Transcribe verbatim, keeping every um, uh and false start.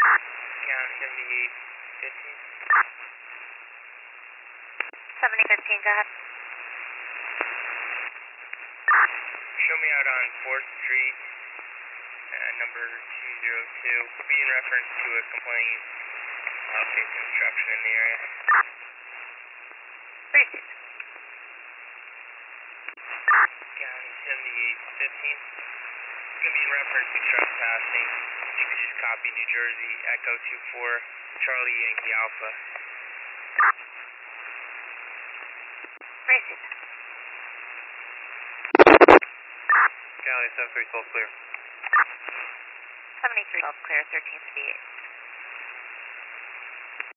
County seventy-eight fifteen. seventy fifteen, go ahead. Show me out on fourth Street, uh, number two zero two. Will be in reference to a complaint of face construction in the area. Received. County seventy-eight fifteen. It's going to be in reference to trespassing. If you could just copy New Jersey, Echo two four, Charlie Yankee Alpha. Received. County seven three twelve clear. seventy-three, twelve clear, thirteen fifty-eight.